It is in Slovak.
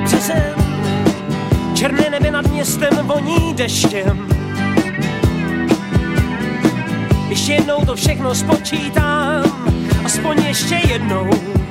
březen, černé nebe nad městem voní deštěm. Ještě jednou to všechno spočítám, aspoň ještě jednou.